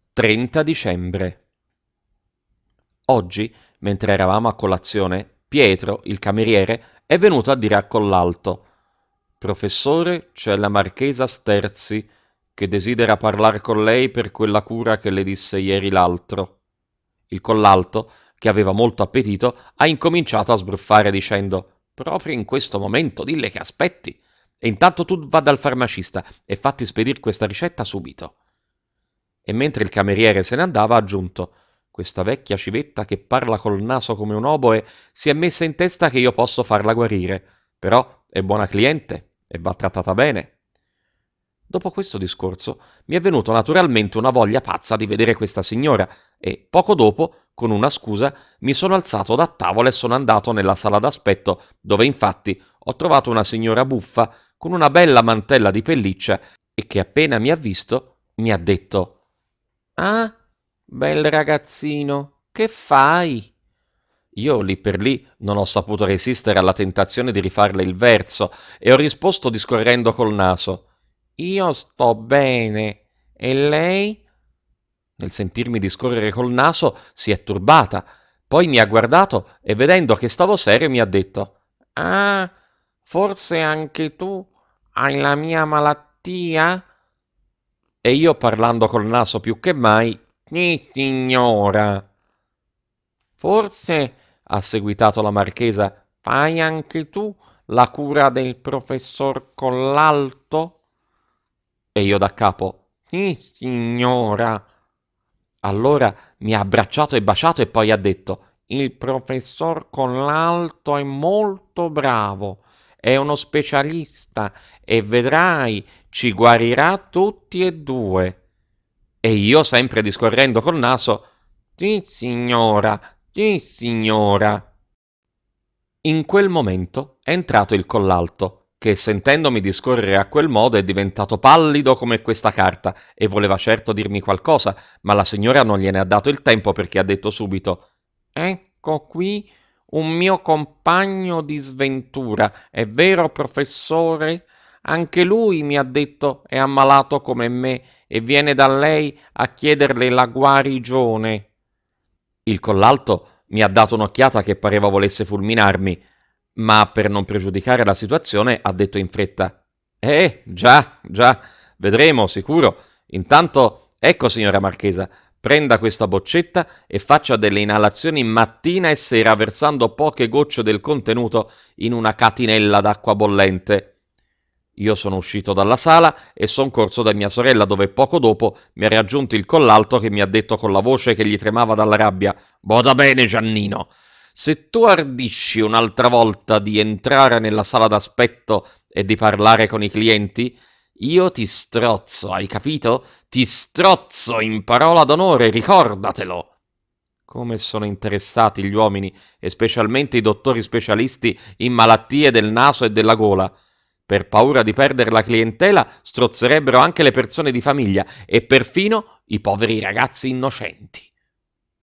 30 dicembre. Oggi, mentre eravamo a colazione, Pietro, il cameriere, è venuto a dire a Collalto: «Professore, c'è la marchesa Sterzi, che desidera parlar con lei per quella cura che le disse ieri l'altro». Il Collalto, che aveva molto appetito, ha incominciato a sbruffare dicendo: «Proprio in questo momento, dille che aspetti. E intanto tu va dal farmacista e fatti spedir questa ricetta subito». E mentre il cameriere se ne andava ha aggiunto: «Questa vecchia civetta che parla col naso come un oboe si è messa in testa che io posso farla guarire, però è buona cliente e va trattata bene». Dopo questo discorso mi è venuto naturalmente una voglia pazza di vedere questa signora e poco dopo, con una scusa, mi sono alzato da tavola e sono andato nella sala d'aspetto, dove infatti ho trovato una signora buffa con una bella mantella di pelliccia e che appena mi ha visto mi ha detto: «Ah, bel ragazzino, che fai?» Io lì per lì non ho saputo resistere alla tentazione di rifarle il verso e ho risposto discorrendo col naso: «Io sto bene. E lei?» Nel sentirmi discorrere col naso si è turbata, poi mi ha guardato e vedendo che stavo serio mi ha detto: «Ah, forse anche tu hai la mia malattia?» E io parlando col naso più che mai: «Sì, signora». «Forse», ha seguitato la marchesa, «fai anche tu la cura del professor Collalto?» E io da capo: «Sì, signora». Allora mi ha abbracciato e baciato e poi ha detto: «Il professor Collalto è molto bravo, è uno specialista e vedrai, ci guarirà tutti e due». E io, sempre discorrendo col naso: «Sì, signora, sì, signora». In quel momento è entrato il collalto, che sentendomi discorrere a quel modo è diventato pallido come questa carta e voleva certo dirmi qualcosa, ma la signora non gliene ha dato il tempo perché ha detto subito: «Ecco qui un mio compagno di sventura, è vero, professore? Anche lui mi ha detto è ammalato come me e viene da lei a chiederle la guarigione». Il collalto mi ha dato un'occhiata che pareva volesse fulminarmi, ma per non pregiudicare la situazione ha detto in fretta: già, già, vedremo, sicuro. Intanto, ecco, signora Marchesa, prenda questa boccetta e faccia delle inalazioni mattina e sera versando poche gocce del contenuto in una catinella d'acqua bollente». Io sono uscito dalla sala e son corso da mia sorella, dove poco dopo mi ha raggiunto il collalto che mi ha detto con la voce che gli tremava dalla rabbia: «Bada bene, Giannino, se tu ardisci un'altra volta di entrare nella sala d'aspetto e di parlare con i clienti, io ti strozzo, hai capito? Ti strozzo in parola d'onore, ricordatelo!» Come sono interessati gli uomini, e specialmente i dottori specialisti in malattie del naso e della gola. Per paura di perdere la clientela, strozzerebbero anche le persone di famiglia e perfino i poveri ragazzi innocenti.